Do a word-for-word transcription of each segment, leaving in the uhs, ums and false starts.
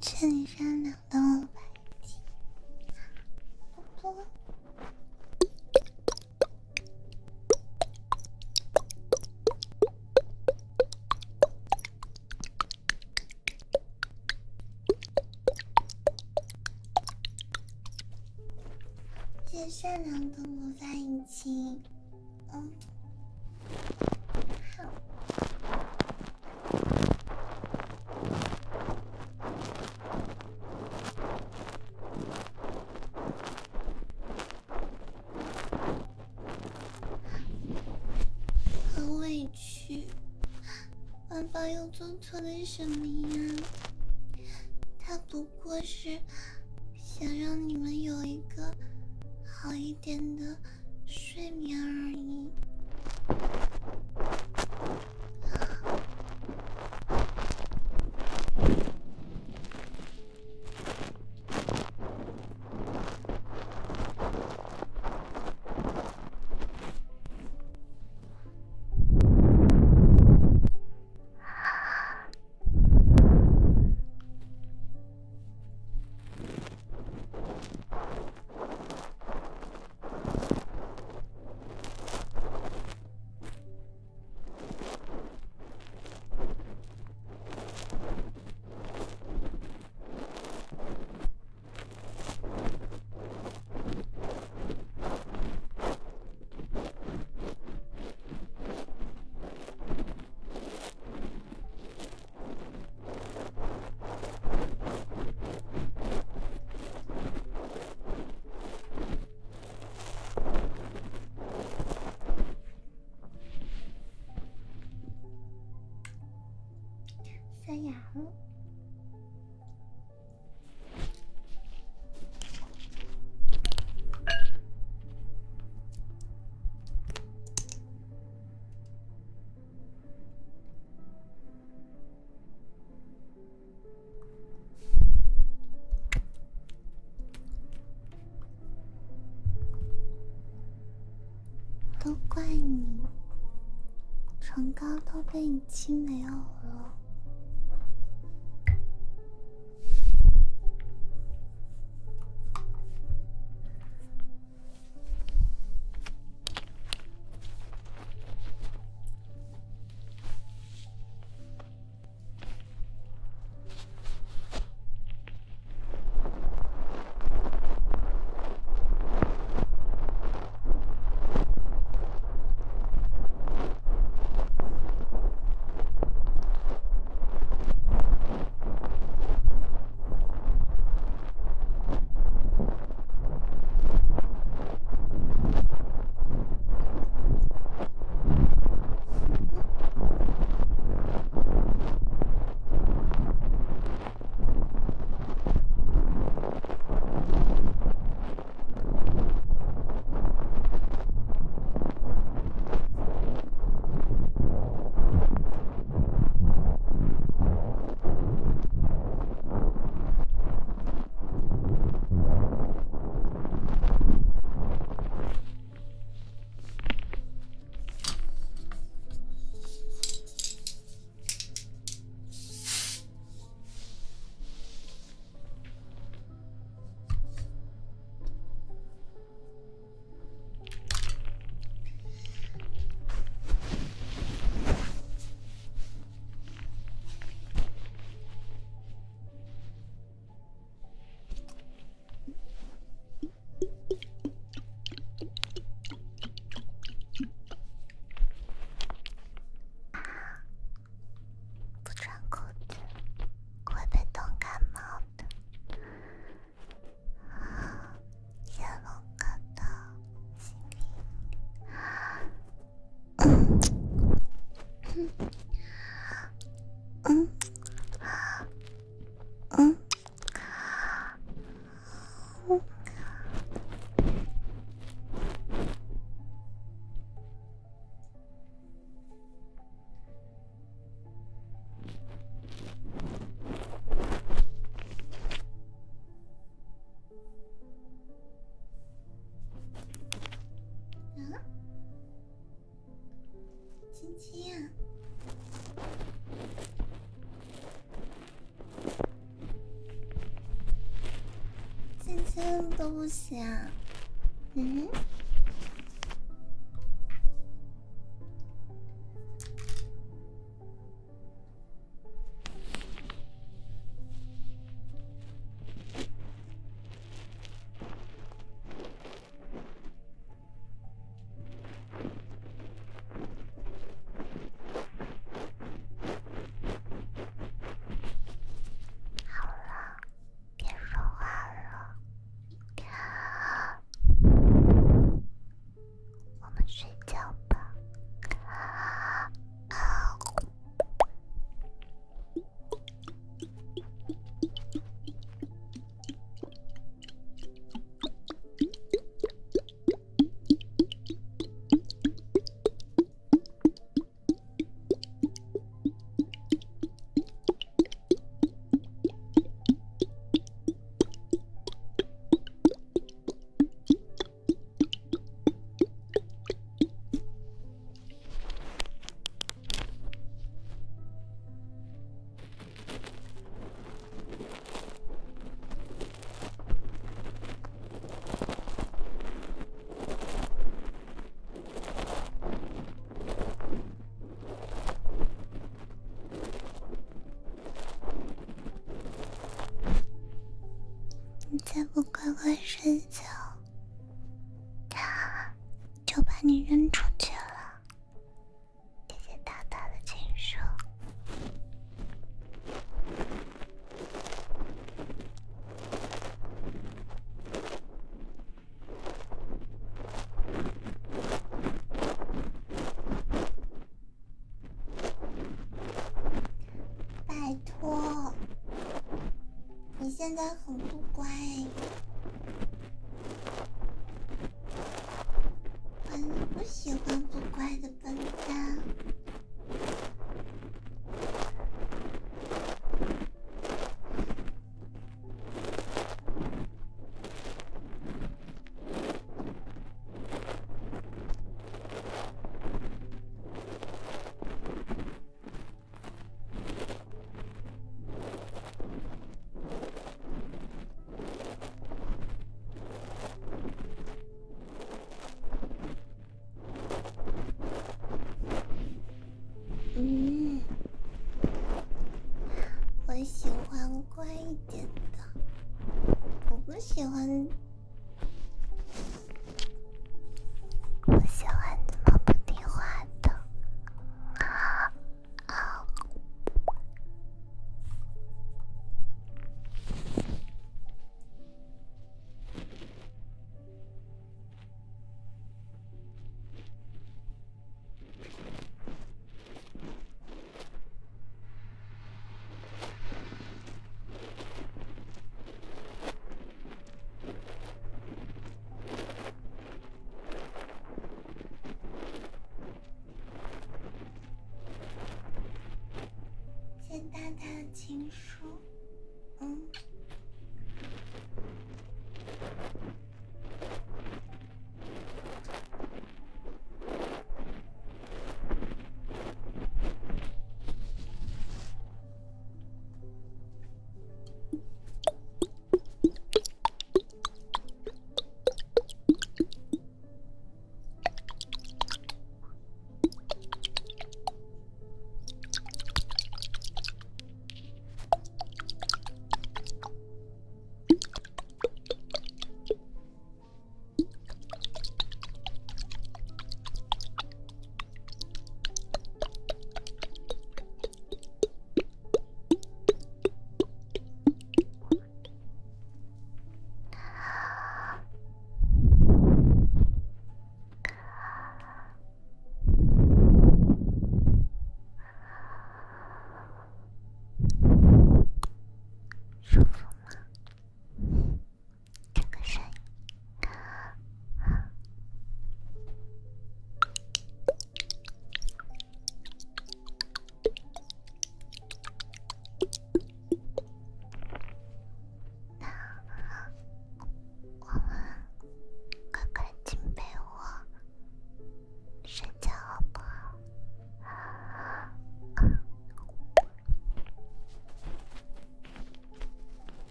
这里善良的我白金，波波。谢谢善良的魔法引擎，嗯，好。很委屈，爸爸又做错了什么呀？他不过是想让你们有一个好一点的睡眠而已。塞牙了。都怪你，唇膏都被你亲没有了。 现在都不行啊？嗯。好了，别说话了，我们睡觉吧。你再不乖乖睡觉，就把你扔出去了。谢谢大大的亲手。拜托，你现在很不乖。我不喜欢不乖的笨蛋。嗯，我喜欢乖一点的，我不喜欢，不喜欢这么不听话的。啊啊！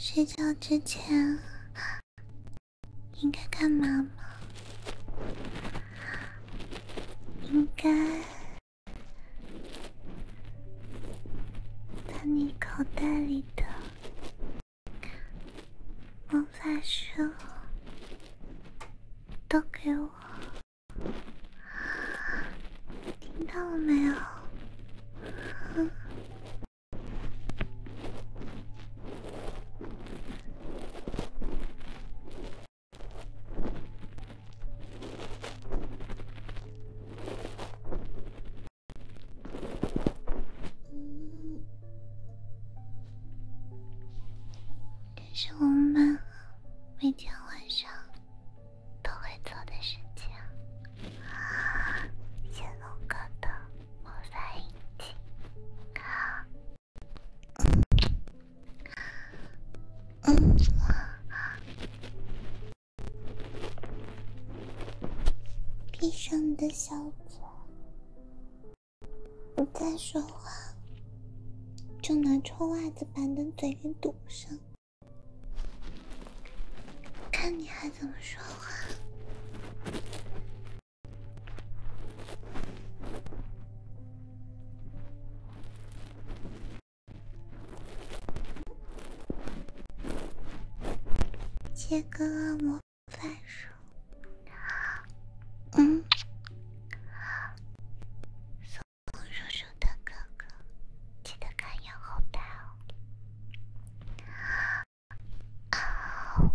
睡觉之前应该干嘛吗？应该把你口袋里的魔法书都给我，听到了没有？嗯这是我们每天晚上都会做的事情。谢龙哥的魔法印记。嗯，闭上你的小嘴，你再说话就拿臭袜子把你的嘴给堵上，看你还怎么说话。切割魔法术，嗯，松叔叔的哥哥，记得看眼后带哦。啊，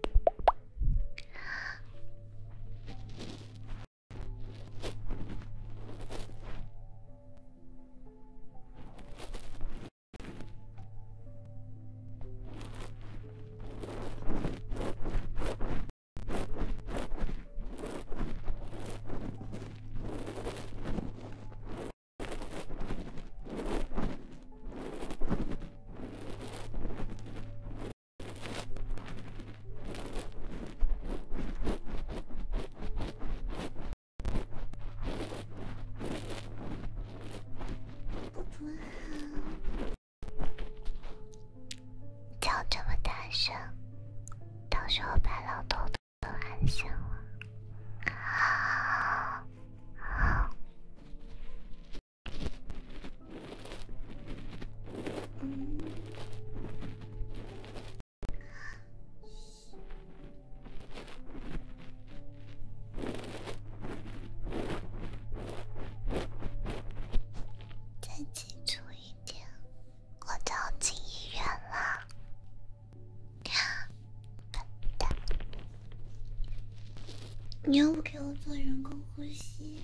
不不好，叫这么大声，到时候把老头都喊醒了。嗯，再记住一点，我就要进医院了。笨蛋，你又不给我做人工呼吸。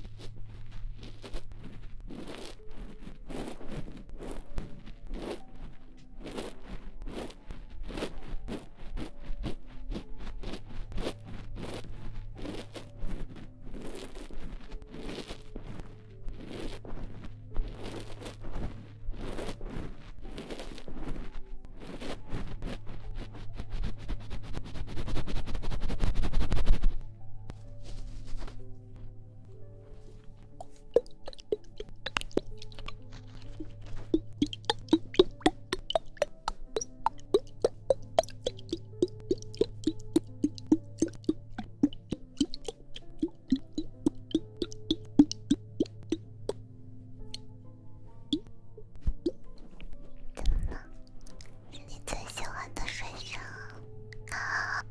怎么了？是你最喜欢的水声啊！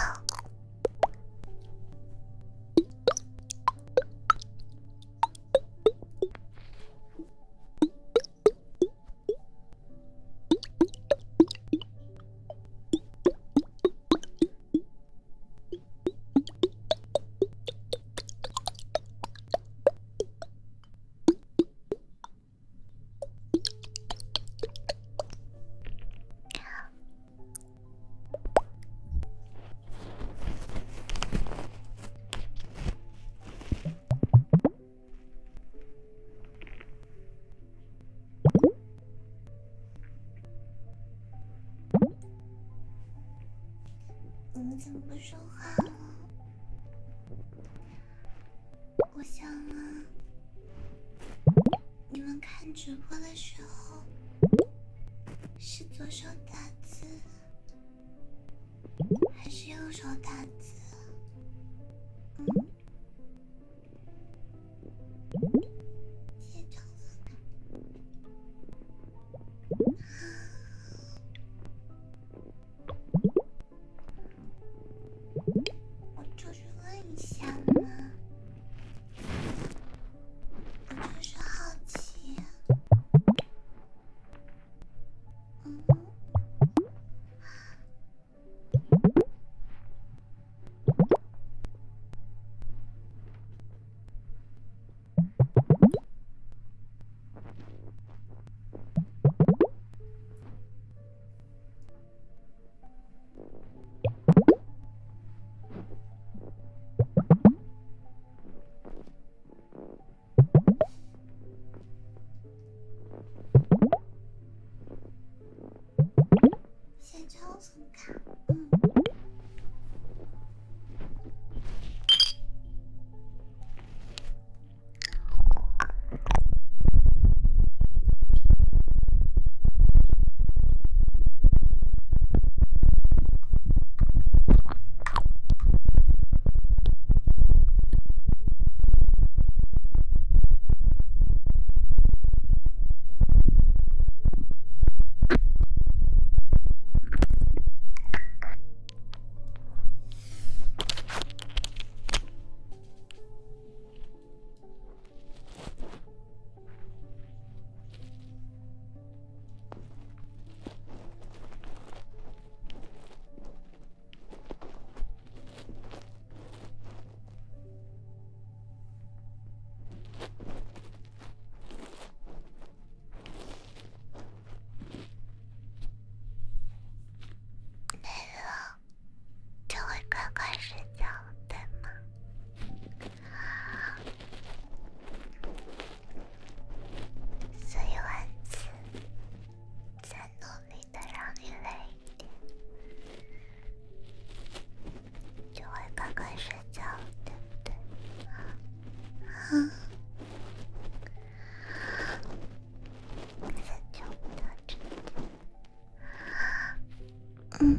你们怎么不说话了？我想啊，你们看直播的时候是左手打字， 手打字。嗯，谢张思凯。我就是问一下嘛，我就是好奇。嗯。谢超送卡，嗯。累了，就会乖乖睡觉了，对吗？所以丸子在努力的让你累一点，就会乖乖睡觉了，对不对？嗯。先就不到这里。嗯。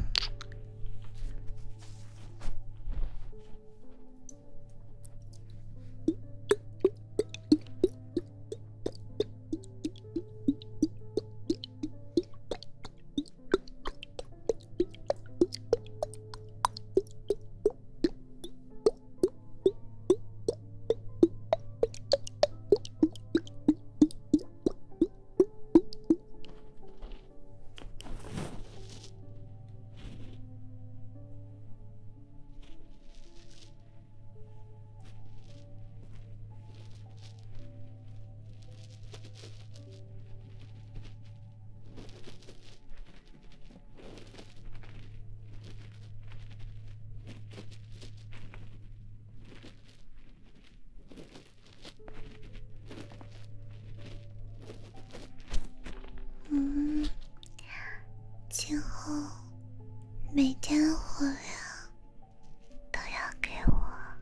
嗯，今后每天火量都要给我。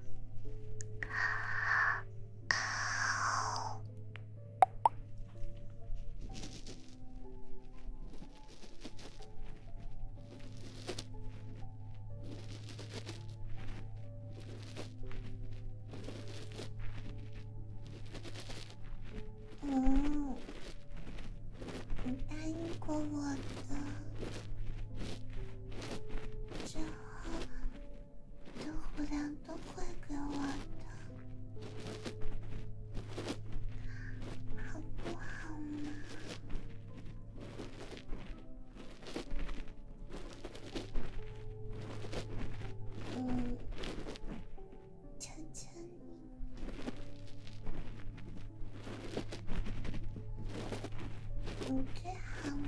嗯，你答应过我的，之后的火量都会给我的，好不好嘛？嗯，求求你。你最好了，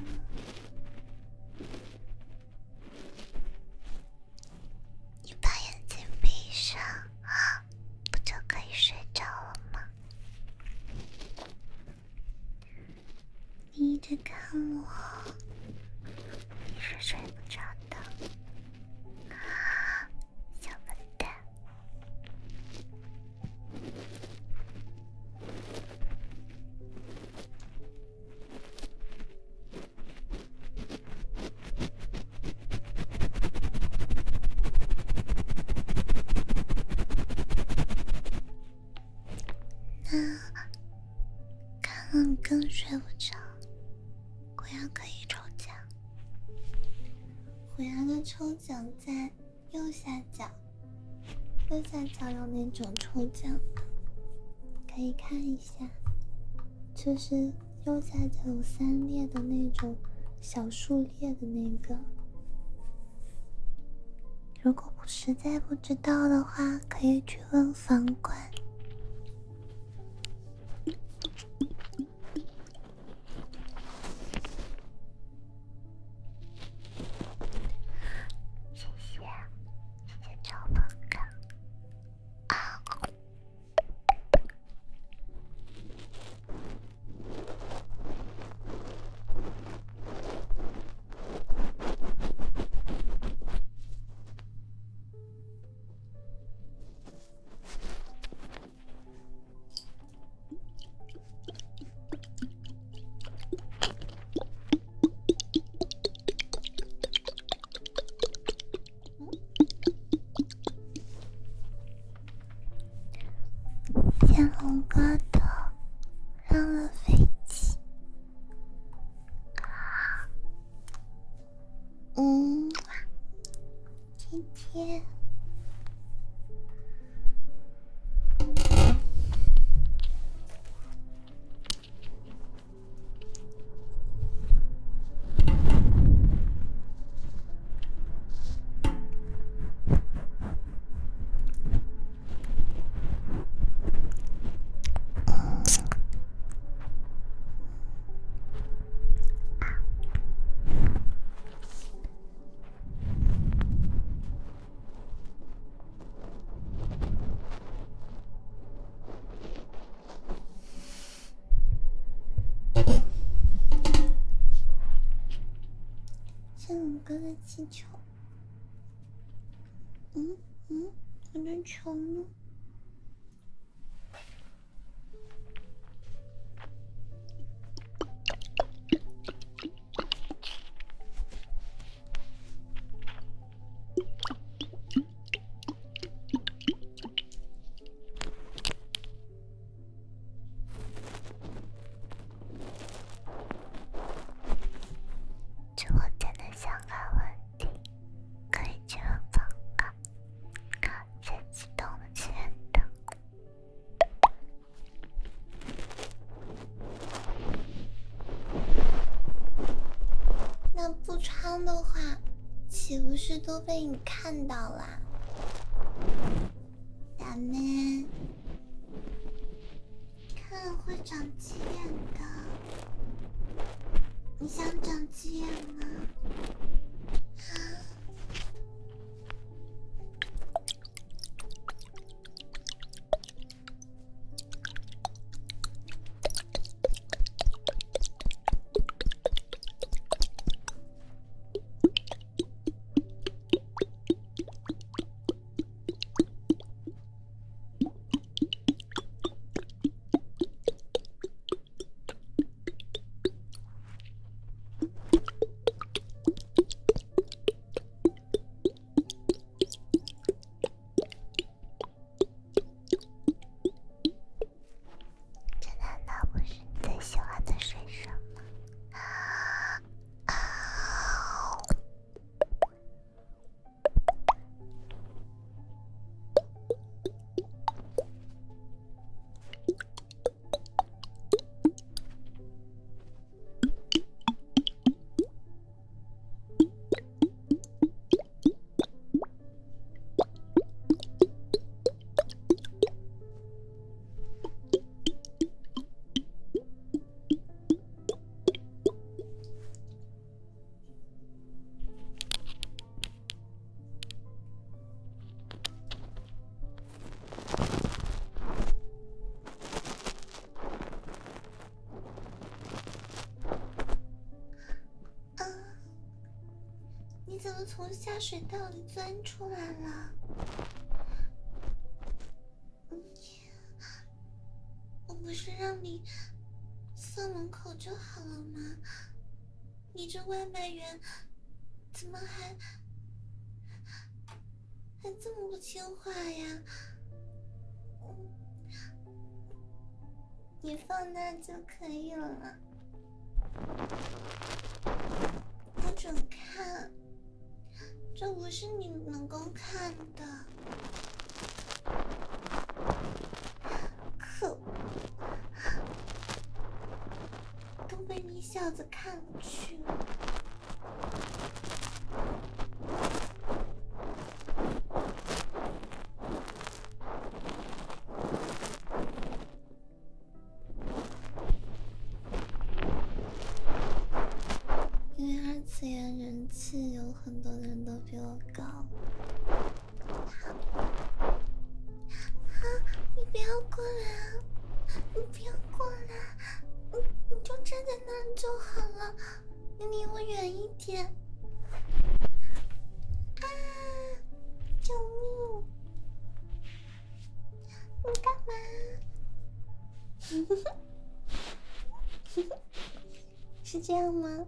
你把眼睛闭上，不就可以睡着了吗？你一直看我，你是睡不着的，小笨蛋。 睡不着，果然可以抽奖。虎牙的抽奖在右下角，右下角有那种抽奖的，可以看一下。就是右下角有三列的那种小数列的那个。如果我实在不知道的话，可以去问房管。谢谢，谢谢赵鹏哥。啊！天龙哥的让了飞机。嗯，天天。天龙哥的气球。嗯嗯，我的球呢？直播间的想法问题可以去问房卡，先启动了前灯。那不穿的话，岂不是都被你看到啦？大妹，看了会长鸡眼的。你想长鸡眼吗？啊！这难道不是你最喜欢的水声吗？你怎么从下水道里钻出来了？我不是让你送门口就好了吗？你这外卖员怎么还还这么不听话呀？你放那就可以了。 看的，可恶，都被你小子看过去了。因为二次元人气有很多人都比我高。啊！你不要过来啊！你不要过来！你你就站在那儿就好了，你离我远一点。啊！救命！你干嘛？是这样吗？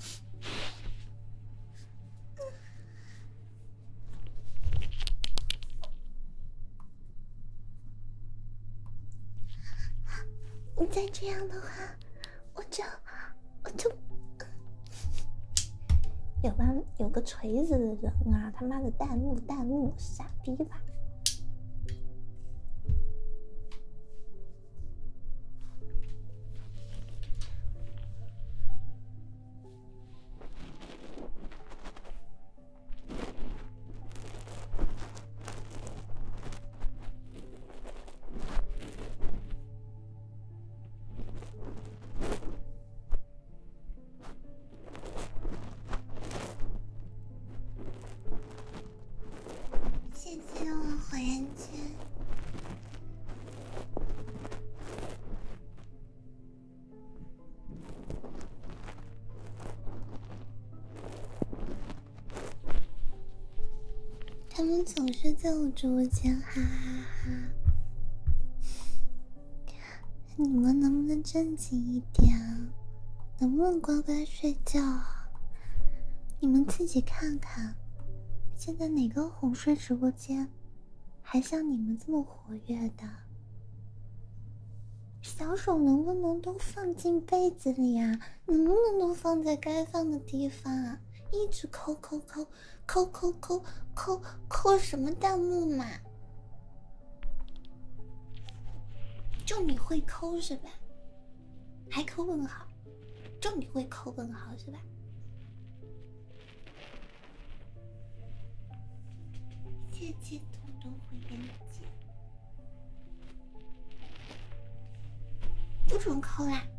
你再这样的话，我就我就有吧，有个锤子的人啊！他妈的弹幕弹幕傻逼吧！谢谢我火焰剑。他们总是在我直播间，哈哈哈。你们能不能正经一点啊？能不能乖乖睡觉啊？你们自己看看，现在哪个哄睡直播间还像你们这么活跃的？小手能不能都放进被子里啊？能不能都放在该放的地方啊？一直抠抠抠抠抠抠抠抠什么弹幕嘛？就你会抠是吧？还抠问号？就你会抠问号是吧？谢谢东东火焰姐，不准抠啦！